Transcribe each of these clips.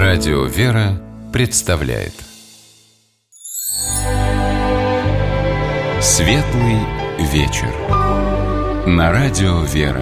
Радио «Вера» представляет Светлый вечер на Радио «Вера».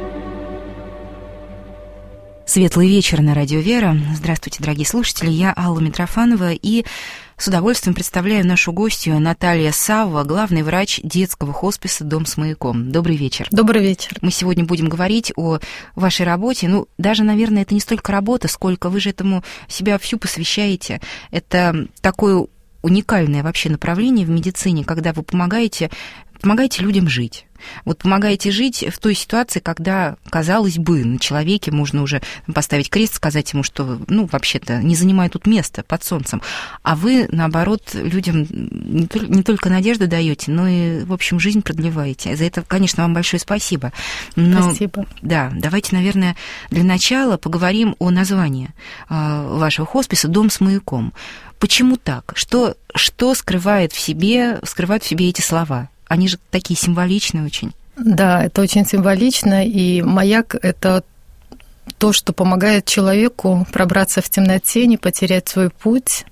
Светлый вечер на Радио «Вера». Здравствуйте, дорогие слушатели. Я Алла Митрофанова и с удовольствием представляю нашу гостью Наталья Савва, главный врач детского хосписа «Дом с маяком». Добрый вечер. Добрый вечер. Мы сегодня будем говорить о вашей работе. Даже, наверное, это не столько работа, сколько вы же этому себя всю посвящаете. Это такое уникальное вообще направление в медицине, когда вы помогаете людям жить. Вот помогаете жить в той ситуации, когда, казалось бы, на человеке можно уже поставить крест, сказать ему, что, вообще-то, не занимает тут места под солнцем. А вы, наоборот, людям не только надежду даете, но и, в общем, жизнь продлеваете. За это, конечно, вам большое спасибо. Спасибо. Да, давайте, наверное, для начала поговорим о названии вашего хосписа «Дом с маяком». Почему так? Что скрывают в себе эти слова? Они же такие символичные очень. Да, это очень символично, и маяк — это то, что помогает человеку пробраться в темноте, не потерять свой путь.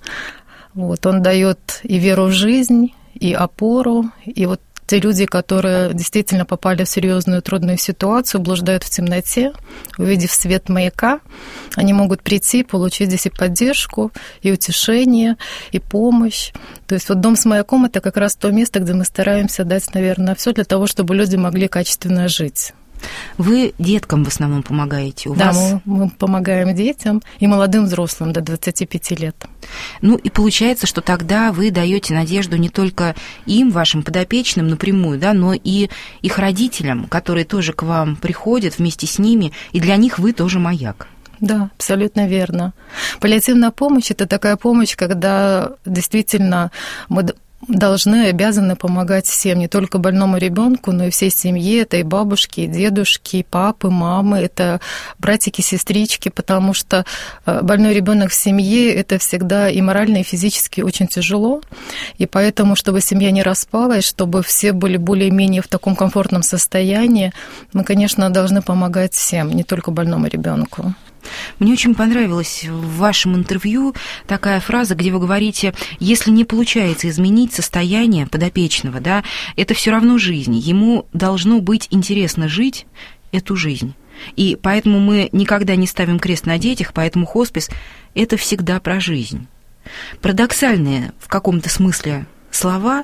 Он даёт и веру в жизнь, и опору, и те люди, которые действительно попали в серьезную трудную ситуацию, блуждают в темноте, увидев свет маяка, они могут прийти, получить здесь и поддержку, и утешение, и помощь. То есть дом с маяком — это как раз то место, где мы стараемся дать, наверное, все для того, чтобы люди могли качественно жить. Вы деткам в основном помогаете? Мы помогаем детям и молодым взрослым до 25 лет. И получается, что тогда вы даете надежду не только им, вашим подопечным напрямую, но и их родителям, которые тоже к вам приходят вместе с ними, и для них вы тоже маяк. Да, абсолютно верно. Паллиативная помощь — это такая помощь, когда действительно мы должны, обязаны помогать всем, не только больному ребенку, но и всей семье. Это и бабушки, и дедушки, и папы, мамы, это братики, сестрички, потому что больной ребенок в семье — это всегда и морально, и физически очень тяжело. И поэтому, чтобы семья не распалась, чтобы все были более-менее в таком комфортном состоянии, мы, конечно, должны помогать всем, не только больному ребенку. Мне очень понравилась в вашем интервью такая фраза, где вы говорите: если не получается изменить состояние подопечного, это все равно жизнь. Ему должно быть интересно жить эту жизнь. И поэтому мы никогда не ставим крест на детях, поэтому хоспис — это всегда про жизнь. Парадоксальные в каком-то смысле слова.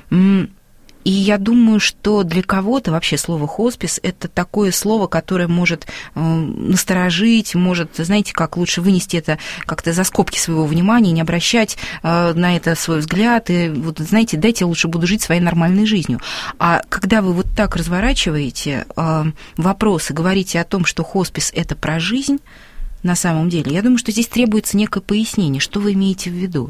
И я думаю, что для кого-то вообще слово «хоспис» — это такое слово, которое может насторожить, может, знаете, как лучше вынести это как-то за скобки своего внимания, не обращать на это свой взгляд, и знаете, дайте я лучше буду жить своей нормальной жизнью. А когда вы так разворачиваете вопрос и говорите о том, что хоспис — это про жизнь, на самом деле, я думаю, что здесь требуется некое пояснение, что вы имеете в виду.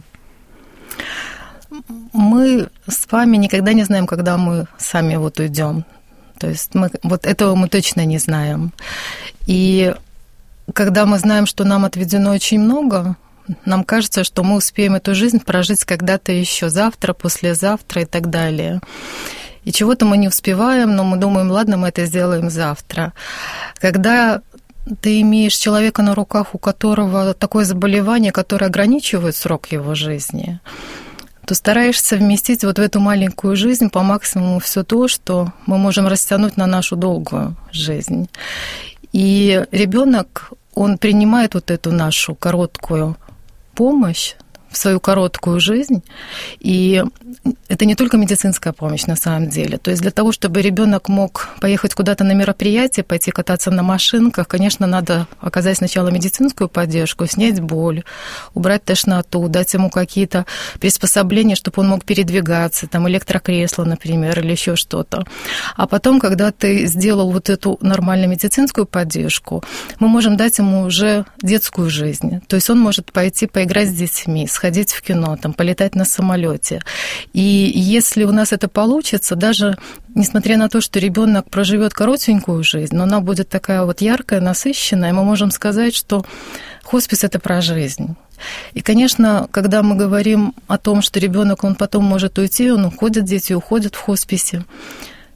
Мы с вами никогда не знаем, когда мы сами уйдем. То есть этого мы точно не знаем. И когда мы знаем, что нам отведено очень много, нам кажется, что мы успеем эту жизнь прожить когда-то еще завтра, послезавтра и так далее. И чего-то мы не успеваем, но мы думаем: ладно, мы это сделаем завтра. Когда ты имеешь человека на руках, у которого такое заболевание, которое ограничивает срок его жизни, то стараешься вместить в эту маленькую жизнь по максимуму все то, что мы можем растянуть на нашу долгую жизнь. И ребенок, он принимает эту нашу короткую помощь в свою короткую жизнь, и это не только медицинская помощь на самом деле. То есть для того, чтобы ребенок мог поехать куда-то на мероприятие, пойти кататься на машинках, конечно, надо оказать сначала медицинскую поддержку, снять боль, убрать тошноту, дать ему какие-то приспособления, чтобы он мог передвигаться, электрокресло, например, или еще что-то. А потом, когда ты сделал эту нормальную медицинскую поддержку, мы можем дать ему уже детскую жизнь. То есть он может пойти поиграть с детьми, сходить в кино, полетать на самолете. И если у нас это получится, даже несмотря на то, что ребенок проживет коротенькую жизнь, но она будет такая яркая, насыщенная, мы можем сказать, что хоспис — это про жизнь. И, конечно, когда мы говорим о том, что ребенок, он потом может уйти, он уходит, дети уходят в хосписе,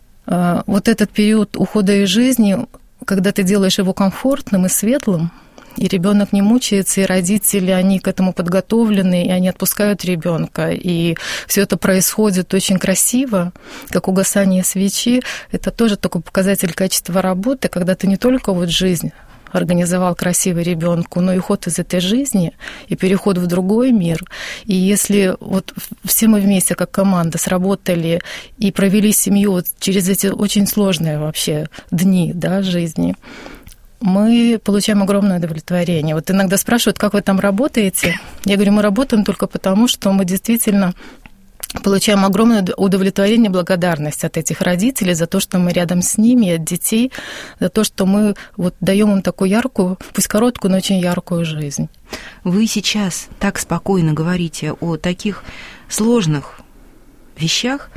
этот период ухода из жизни, когда ты делаешь его комфортным и светлым, и ребенок не мучается, и родители, они к этому подготовлены, и они отпускают ребенка, и все это происходит очень красиво, как угасание свечи. Это тоже такой показатель качества работы, когда ты не только вот жизнь организовал красивый ребенку, но и уход из этой жизни, и переход в другой мир. И если вот все мы вместе, как команда, сработали и провели семью вот через эти очень сложные вообще дни, да, жизни, мы получаем огромное удовлетворение. Вот иногда спрашивают, как вы там работаете? Я говорю, мы работаем только потому, что мы действительно получаем огромное удовлетворение, благодарность от этих родителей за то, что мы рядом с ними, от детей, за то, что мы вот даем им такую яркую, пусть короткую, но очень яркую жизнь. Вы сейчас так спокойно говорите о таких сложных вещах.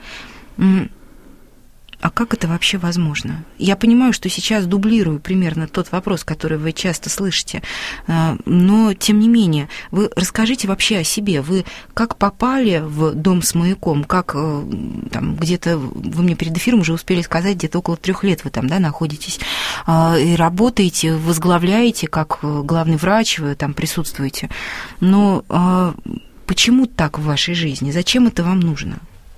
А как это вообще возможно? Я понимаю, что сейчас дублирую примерно тот вопрос, который вы часто слышите, но, тем не менее, вы расскажите вообще о себе. Вы как попали в дом с маяком? Как там где-то, вы мне перед эфиром уже успели сказать, где-то около 3 лет вы там, да, находитесь, и работаете, возглавляете, как главный врач, вы там присутствуете. Но почему так в вашей жизни? Зачем это вам нужно?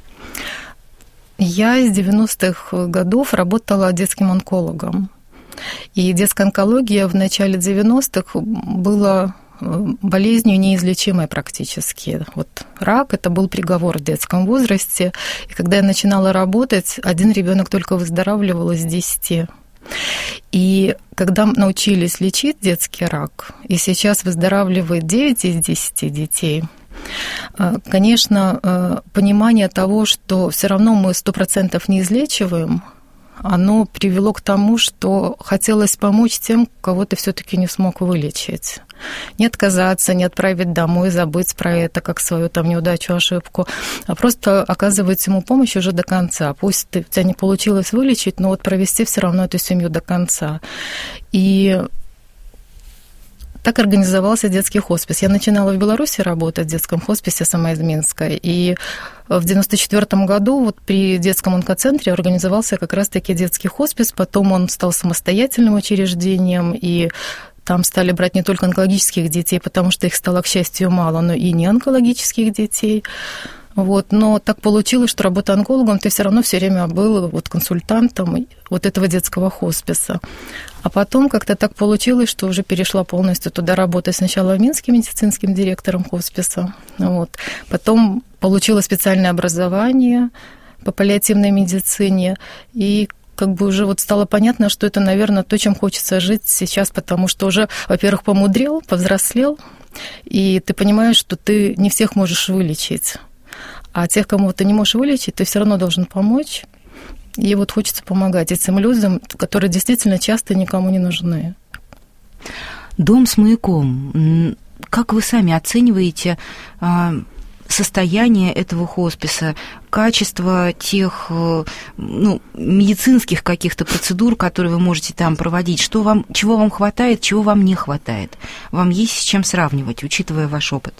Я с 90-х годов работала детским онкологом. И детская онкология в начале 90-х была болезнью неизлечимой практически. Вот рак – это был приговор в детском возрасте. И когда я начинала работать, 1 ребенок только выздоравливал из 10. И когда научились лечить детский рак, и сейчас выздоравливает 9 из 10 детей, конечно, понимание того, что все равно мы 100% не излечиваем, оно привело к тому, что хотелось помочь тем, кого ты все-таки не смог вылечить. Не отказаться, не отправить домой, забыть про это, как свою там неудачу, ошибку, а просто оказывать ему помощь уже до конца. Пусть у тебя не получилось вылечить, но вот провести все равно эту семью до конца. И так организовался детский хоспис. Я начинала в Беларуси работать в детском хосписе сама из Минска. И в 1994 году вот при детском онкоцентре организовался как раз-таки детский хоспис. Потом он стал самостоятельным учреждением, и там стали брать не только онкологических детей, потому что их стало, к счастью, мало, но и неонкологических детей. Вот. Но так получилось, что работая онкологом, ты все равно все время был вот консультантом вот этого детского хосписа. А потом как-то так получилось, что уже перешла полностью туда работать сначала в Минске медицинским директором хосписа. Вот. Потом получила специальное образование по паллиативной медицине, и как бы уже вот стало понятно, что это, наверное, то, чем хочется жить сейчас, потому что уже, во-первых, помудрел, повзрослел, и ты понимаешь, что ты не всех можешь вылечить. А тех, кому ты не можешь вылечить, ты все равно должен помочь. И вот хочется помогать этим людям, которые действительно часто никому не нужны. Дом с маяком. Как вы сами оцениваете состояние этого хосписа, качество тех медицинских каких-то процедур, которые вы можете там проводить? Чего вам хватает, чего вам не хватает? Вам есть с чем сравнивать, учитывая ваш опыт?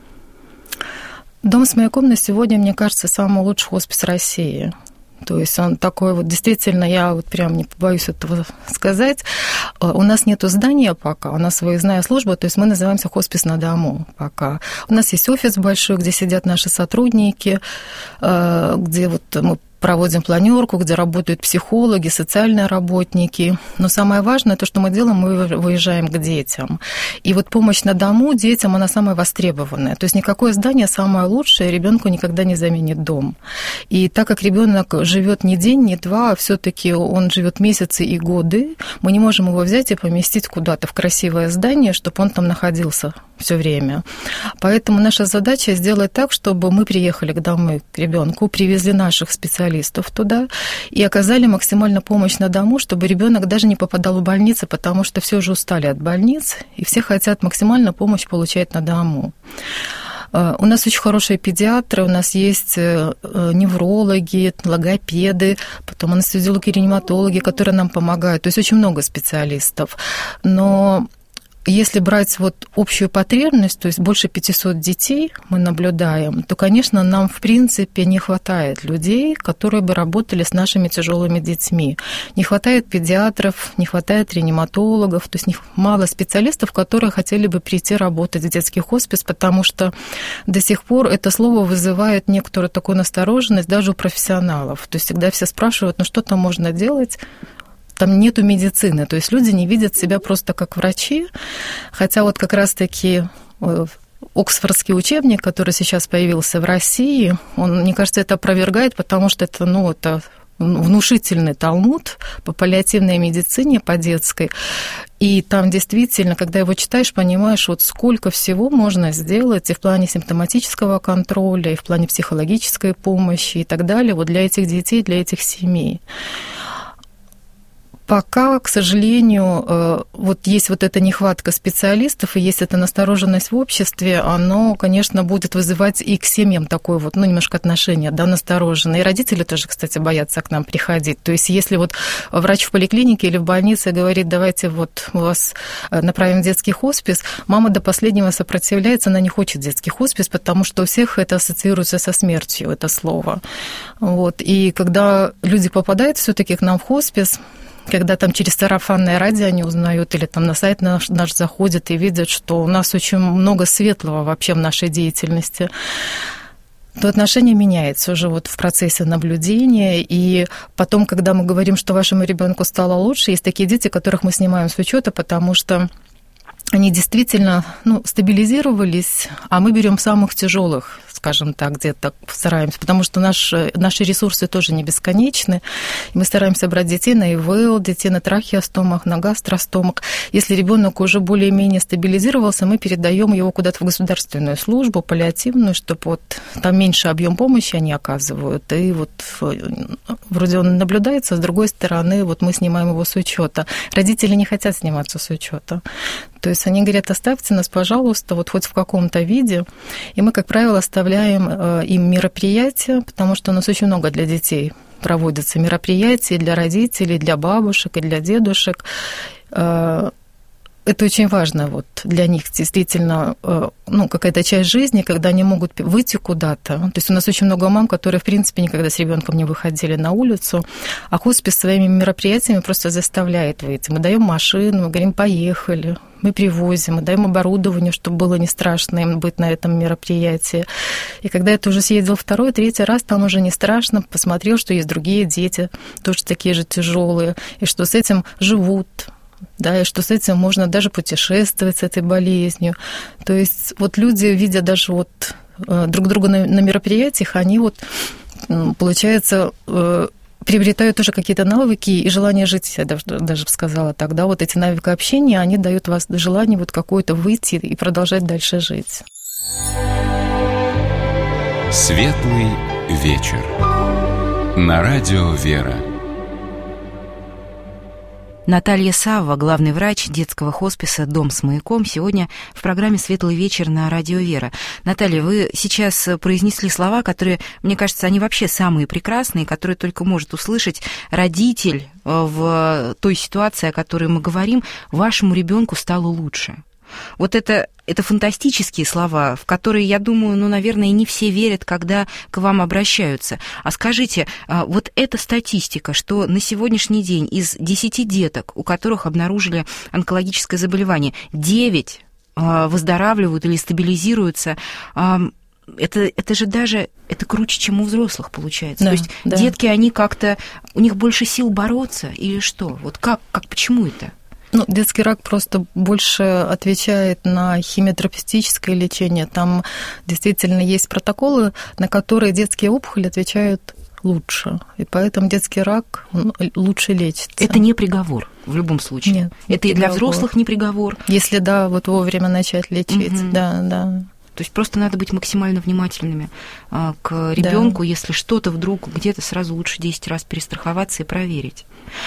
Дом с маяком на сегодня, мне кажется, самый лучший хоспис России. То есть он такой вот, действительно, я вот прям не побоюсь этого сказать. У нас нету здания пока, у нас выездная служба, то есть мы называемся хоспис на дому пока. У нас есть офис большой, где сидят наши сотрудники, где вот мы проводим планерку, где работают психологи, социальные работники. Но самое важное, то, что мы делаем, мы выезжаем к детям. И вот помощь на дому детям, она самая востребованная. То есть никакое здание самое лучшее ребенку никогда не заменит дом. И так как ребенок живет не день, не два, а все-таки он живет месяцы и годы, мы не можем его взять и поместить куда-то в красивое здание, чтобы он там находился все время. Поэтому наша задача сделать так, чтобы мы приехали домой к ребенку, привезли наших специалистов туда и оказали максимально помощь на дому, чтобы ребенок даже не попадал в больницу, потому что все уже устали от больниц, и все хотят максимально помощь получать на дому. У нас очень хорошие педиатры, у нас есть неврологи, логопеды, потом анестезиологи, реаниматологи, которые нам помогают. То есть очень много специалистов. Но если брать вот общую потребность, то есть больше 500 детей мы наблюдаем, то, конечно, нам, в принципе, не хватает людей, которые бы работали с нашими тяжелыми детьми. Не хватает педиатров, не хватает реаниматологов, то есть мало специалистов, которые хотели бы прийти работать в детский хоспис, потому что до сих пор это слово вызывает некоторую такую настороженность даже у профессионалов. То есть всегда все спрашивают, ну что там можно делать? Там нету медицины, то есть люди не видят себя просто как врачи, хотя вот как раз-таки Оксфордский учебник, который сейчас появился в России, он, мне кажется, это опровергает, потому что это, это внушительный талмуд по паллиативной медицине, по детской, и там действительно, когда его читаешь, понимаешь, вот сколько всего можно сделать и в плане симптоматического контроля, и в плане психологической помощи и так далее, вот для этих детей, для этих семей. Пока, к сожалению, вот есть вот эта нехватка специалистов и есть эта настороженность в обществе, оно, конечно, будет вызывать и к семьям такое вот, немножко отношение, настороженное. И родители тоже, кстати, боятся к нам приходить. То есть если вот врач в поликлинике или в больнице говорит, давайте вот мы вас направим в детский хоспис, мама до последнего сопротивляется, она не хочет детский хоспис, потому что у всех это ассоциируется со смертью, это слово. Вот. И когда люди попадают все-таки к нам в хоспис, когда там через сарафанное радио они узнают или там на сайт наш заходят и видят, что у нас очень много светлого вообще в нашей деятельности, то отношение меняется уже вот в процессе наблюдения. И потом, когда мы говорим, что вашему ребенку стало лучше, есть такие дети, которых мы снимаем с учета, потому что они действительно стабилизировались, а мы берем самых тяжелых, скажем так, где-то стараемся, потому что наши ресурсы тоже не бесконечны. И мы стараемся брать детей на ИВЛ, детей на трахеостомах, на гастростомах. Если ребенок уже более-менее стабилизировался, мы передаем его куда-то в государственную службу, паллиативную, чтобы вот там меньше объем помощи они оказывают. И вот вроде он наблюдается, с другой стороны, вот мы снимаем его с учета. Родители не хотят сниматься с учета. То есть они говорят, оставьте нас, пожалуйста, вот хоть в каком-то виде. И мы, как правило, оставляем им мероприятия, потому что у нас очень много для детей проводятся мероприятий, для родителей, для бабушек и для дедушек. Это очень важно вот для них действительно, какая-то часть жизни, когда они могут выйти куда-то. То есть у нас очень много мам, которые, в принципе, никогда с ребенком не выходили на улицу, а хоспис своими мероприятиями просто заставляет выйти. Мы даем машину, мы говорим, поехали, мы привозим, мы даем оборудование, чтобы было не страшно им быть на этом мероприятии. И когда это уже съездил второй, третий раз, там уже не страшно, посмотрел, что есть другие дети, тоже такие же тяжелые, и что с этим живут. Да, и что с этим можно даже путешествовать с этой болезнью. То есть вот люди, видя даже вот друг друга на мероприятиях, они вот, получается, приобретают тоже какие-то навыки и желание жить, я даже сказала так, да, вот эти навыки общения, они дают вас желание вот какое-то выйти и продолжать дальше жить. Светлый вечер. На радио «Вера». Наталья Савва, главный врач детского хосписа «Дом с маяком», сегодня в программе «Светлый вечер» на радио «Вера». Наталья, вы сейчас произнесли слова, которые, мне кажется, они вообще самые прекрасные, которые только может услышать родитель в той ситуации, о которой мы говорим. Вашему ребенку стало лучше. Вот это фантастические слова, в которые, я думаю, наверное, не все верят, когда к вам обращаются. А скажите, вот эта статистика, что на сегодняшний день из 10 деток, у которых обнаружили онкологическое заболевание, 9 выздоравливают или стабилизируются, это же даже, это круче, чем у взрослых получается. Да, то есть да. Детки, они как-то, у них больше сил бороться или что? Вот почему это? Детский рак просто больше отвечает на химиотерапевтическое лечение. Там действительно есть протоколы, на которые детские опухоли отвечают лучше. И поэтому детский рак лучше лечится. Это не приговор в любом случае? Нет. Это и для взрослых не приговор? Если, да, вот вовремя начать лечить, да. То есть просто надо быть максимально внимательными к ребенку, если что-то вдруг где-то, сразу лучше 10 раз перестраховаться и проверить.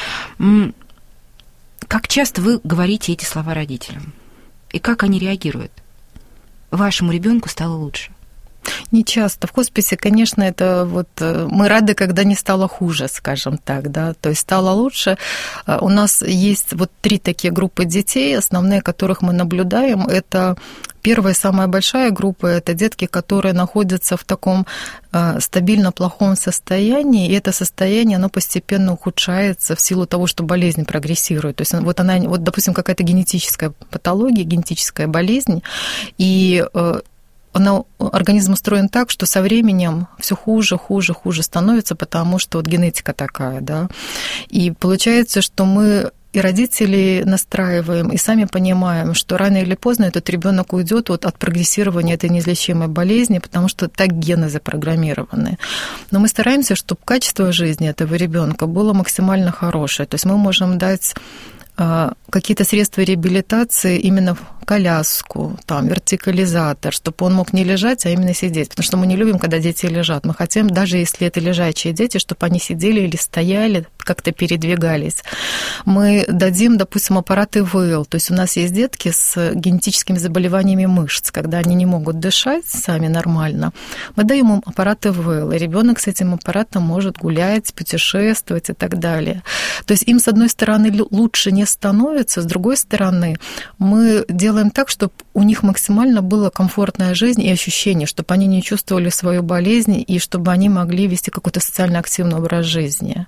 Как часто вы говорите эти слова родителям? И как они реагируют? Вашему ребенку стало лучше. Не часто. В хосписе, конечно, это вот мы рады, когда не стало хуже, скажем так, да, то есть стало лучше. У нас есть вот 3 такие группы детей, основные, которых мы наблюдаем, это первая, самая большая группа – это детки, которые находятся в таком стабильно плохом состоянии, и это состояние, оно постепенно ухудшается в силу того, что болезнь прогрессирует. То есть вот она, вот, допустим, какая-то генетическая патология, генетическая болезнь, и организм устроен так, что со временем все хуже становится, потому что вот генетика такая, да. И получается, что мы и родители настраиваем, и сами понимаем, что рано или поздно этот ребенок уйдет вот от прогрессирования этой неизлечимой болезни, потому что так гены запрограммированы. Но мы стараемся, чтобы качество жизни этого ребенка было максимально хорошее. То есть мы можем дать какие-то средства реабилитации, именно коляску, там, вертикализатор, чтобы он мог не лежать, а именно сидеть. Потому что мы не любим, когда дети лежат. Мы хотим, даже если это лежачие дети, чтобы они сидели или стояли, как-то передвигались. Мы дадим, допустим, аппарат ИВЛ. То есть у нас есть детки с генетическими заболеваниями мышц, когда они не могут дышать сами нормально. Мы даем им аппарат ИВЛ, и ребенок с этим аппаратом может гулять, путешествовать и так далее. То есть им, с одной стороны, лучше не становится, с другой стороны, мы делаем так, чтобы у них максимально была комфортная жизнь и ощущение, чтобы они не чувствовали свою болезнь и чтобы они могли вести какой-то социально активный образ жизни.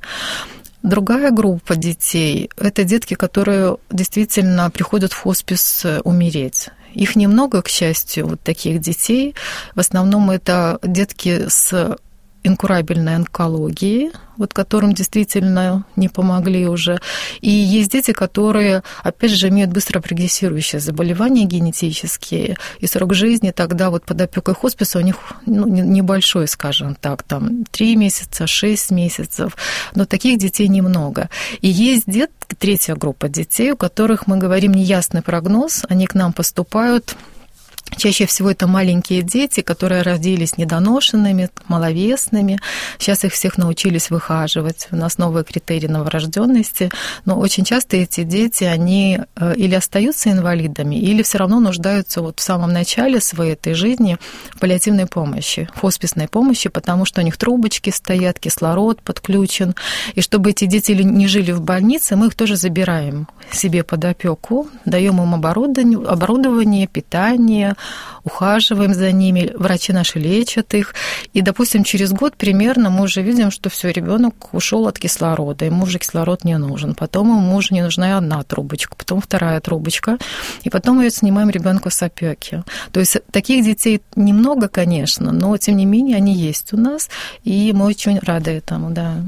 Другая группа детей – это детки, которые действительно приходят в хоспис умереть. Их немного, к счастью, вот таких детей. В основном это детки с инкурабельной онкологией, вот которым действительно не помогли уже. И есть дети, которые, опять же, имеют быстро прогрессирующие заболевания генетические, и срок жизни тогда вот под опекой хосписа у них небольшой, скажем так, там 3 месяца, 6 месяцев, но таких детей немного. И есть третья группа детей, у которых мы говорим неясный прогноз, они к нам поступают. Чаще всего это маленькие дети, которые родились недоношенными, маловесными. Сейчас их всех научились выхаживать. У нас новые критерии новорожденности. Но очень часто эти дети, они или остаются инвалидами, или все равно нуждаются вот в самом начале своей этой жизни в паллиативной помощи, в хосписной помощи, потому что у них трубочки стоят, кислород подключен. И чтобы эти дети не жили в больнице, мы их тоже забираем себе под опеку, даем им оборудование, питание, ухаживаем за ними, врачи наши лечат их. И, допустим, через год примерно мы уже видим, что все, ребенок ушел от кислорода, ему уже кислород не нужен. Потом ему уже не нужна одна трубочка, потом вторая трубочка, и потом мы снимаем ребенка с опеки. То есть таких детей немного, конечно, но тем не менее они есть у нас, и мы очень рады этому, да.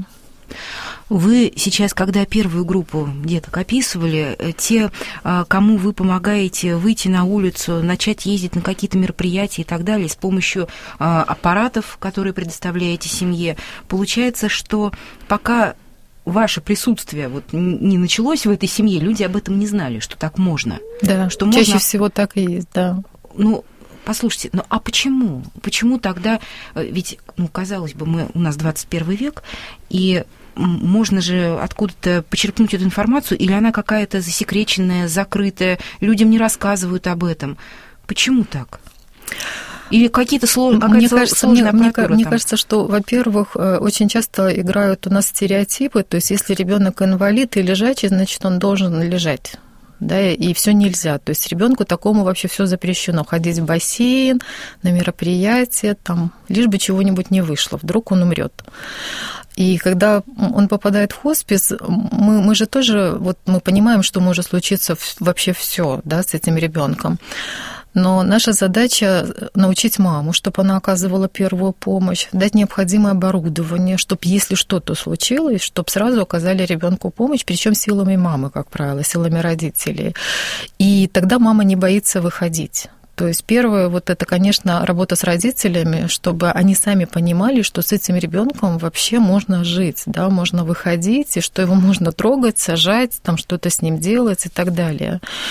Вы сейчас, когда первую группу деток описывали, те, кому вы помогаете выйти на улицу, начать ездить на какие-то мероприятия и так далее с помощью аппаратов, которые предоставляете семье, получается, что пока ваше присутствие вот не началось в этой семье, люди об этом не знали, что так можно. Да, что чаще можно... всего так и есть, да. Ну, послушайте, ну а почему? Почему тогда, ведь, казалось бы, у нас 21 век, и можно же откуда-то почерпнуть эту информацию, или она какая-то засекреченная, закрытая, людям не рассказывают об этом. Почему так? Или какие-то сложные аппаратура? Мне кажется, что, во-первых, очень часто играют у нас стереотипы, то есть если ребенок инвалид и лежачий, значит, он должен лежать. Да, и все нельзя. То есть ребенку такому вообще все запрещено. Ходить в бассейн, на мероприятия, там, лишь бы чего-нибудь не вышло, вдруг он умрет. И когда он попадает в хоспис, мы же тоже, вот мы понимаем, что может случиться вообще все, да, с этим ребенком. Но наша задача научить маму, чтобы она оказывала первую помощь, дать необходимое оборудование, чтобы, если что-то случилось, чтобы сразу оказали ребенку помощь, причем силами мамы, как правило, силами родителей. И тогда мама не боится выходить. То есть первое, вот это, конечно, работа с родителями, чтобы они сами понимали, что с этим ребенком вообще можно жить, да, можно выходить, и что его можно трогать, сажать, там что-то с ним делать и так далее.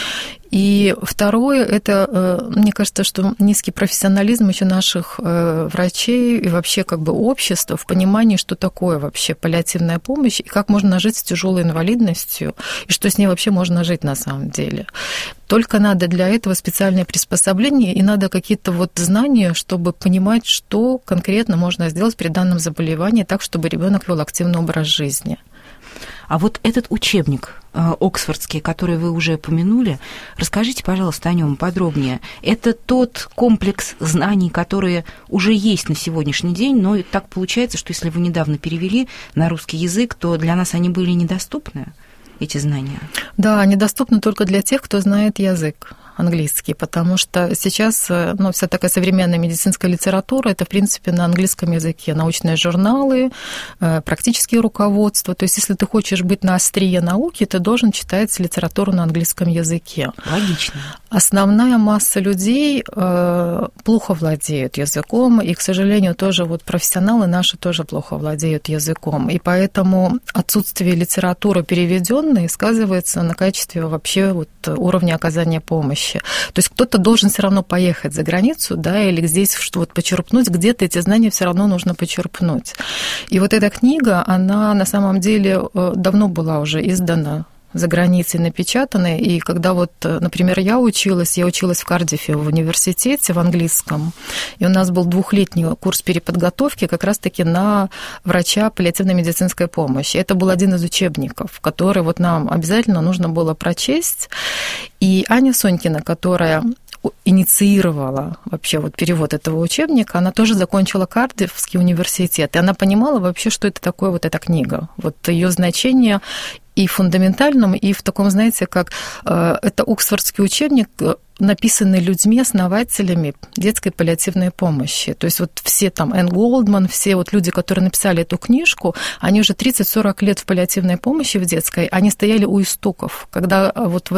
И второе, это, мне кажется, что низкий профессионализм еще наших врачей и вообще как бы общества в понимании, что такое вообще паллиативная помощь и как можно жить с тяжелой инвалидностью, и что с ней вообще можно жить на самом деле. Только надо для этого специальное приспособление, и надо какие-то вот знания, чтобы понимать, что конкретно можно сделать при данном заболевании так, чтобы ребенок вел активный образ жизни. А вот этот учебник оксфордский, который вы уже упомянули, расскажите, пожалуйста, о нем подробнее. Это тот комплекс знаний, которые уже есть на сегодняшний день, но так получается, что если вы недавно перевели на русский язык, то для нас они были недоступны, эти знания? Да, они доступны только для тех, кто знает язык английский, потому что сейчас вся такая современная медицинская литература, это, в принципе, на английском языке. Научные журналы, практические руководства. То есть, если ты хочешь быть на острие науки, ты должен читать литературу на английском языке. Логично. Основная масса людей плохо владеют языком, и, к сожалению, тоже вот профессионалы наши тоже плохо владеют языком. И поэтому отсутствие литературы переведенной сказывается на качестве вообще вот уровня оказания помощи. То есть кто-то должен все равно поехать за границу, да, или здесь что вот почерпнуть, где-то эти знания все равно нужно почерпнуть. И вот эта книга, она на самом деле давно была уже издана за границей, напечатаны, и когда вот, например, я училась в Кардифе в университете в английском, и у нас был 2-летний курс переподготовки как раз-таки на врача паллиативной медицинской помощи. Это был один из учебников, который вот нам обязательно нужно было прочесть, и Аня Сонькина, которая инициировала вообще вот перевод этого учебника, она тоже закончила Кардифский университет, и она понимала вообще, что это такое вот эта книга, вот ее значение и в фундаментальном, и в таком, знаете, как это оксфордский учебник, написанный людьми, основателями детской паллиативной помощи. То есть вот все там Энн Голдман, все вот люди, которые написали эту книжку, они уже 30-40 лет в паллиативной помощи в детской, они стояли у истоков. Когда вот в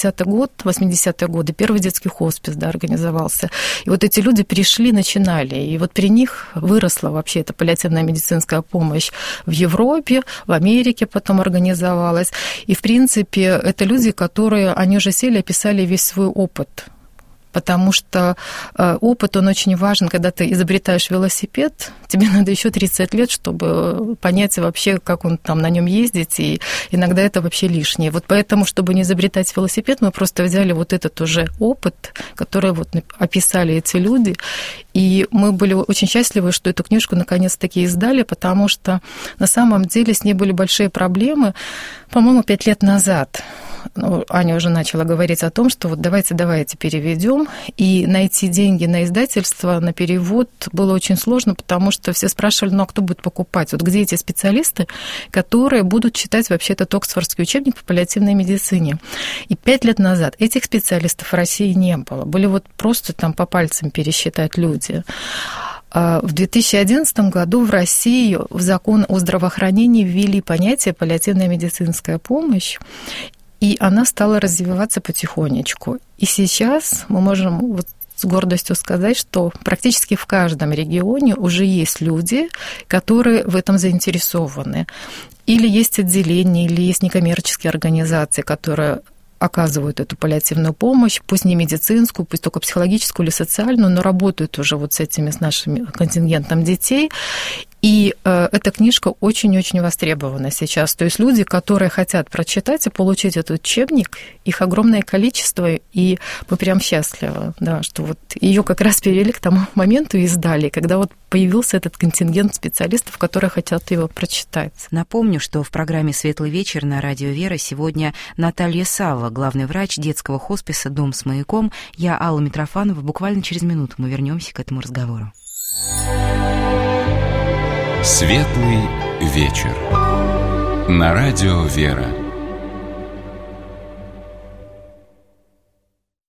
80-е годы первый детский хоспис, да, организовался, и вот эти люди пришли, начинали, и вот при них выросла вообще эта паллиативная медицинская помощь в Европе, в Америке потом организовалась. И, в принципе, это люди, которые, они уже сели, описали весь свой опыт. Потому что опыт, он очень важен, когда ты изобретаешь велосипед, тебе надо еще 30 лет, чтобы понять вообще, как он там на нем ездить, и иногда это вообще лишнее. Вот поэтому, чтобы не изобретать велосипед, мы просто взяли вот этот уже опыт, который вот описали эти люди, и мы были очень счастливы, что эту книжку наконец-таки издали, потому что на самом деле с ней были большие проблемы, по-моему, 5 лет назад. Аня уже начала говорить о том, что вот давайте переведем, и найти деньги на издательство, на перевод было очень сложно, потому что все спрашивали, ну а кто будет покупать? Вот где эти специалисты, которые будут читать вообще этот оксфордский учебник по паллиативной медицине? И 5 лет назад этих специалистов в России не было. Были вот просто там по пальцам пересчитать люди. В 2011 году в России в закон о здравоохранении ввели понятие паллиативная медицинская помощь, и она стала развиваться потихонечку. И сейчас мы можем вот с гордостью сказать, что практически в каждом регионе уже есть люди, которые в этом заинтересованы. Или есть отделения, или есть некоммерческие организации, которые оказывают эту паллиативную помощь, пусть не медицинскую, пусть только психологическую или социальную, но работают уже вот с нашим контингентом детей. И эта книжка очень-очень востребована сейчас. То есть люди, которые хотят прочитать и получить этот учебник, их огромное количество, и мы прям счастливы, да, что вот ее как раз перевели к тому моменту и издали, когда вот появился этот контингент специалистов, которые хотят его прочитать. Напомню, что в программе «Светлый вечер» на радио «Вера» сегодня Наталья Савва, главный врач детского хосписа «Дом с маяком». Я Алла Митрофанова. Буквально через минуту мы вернемся к этому разговору. Светлый вечер. На радио «Вера».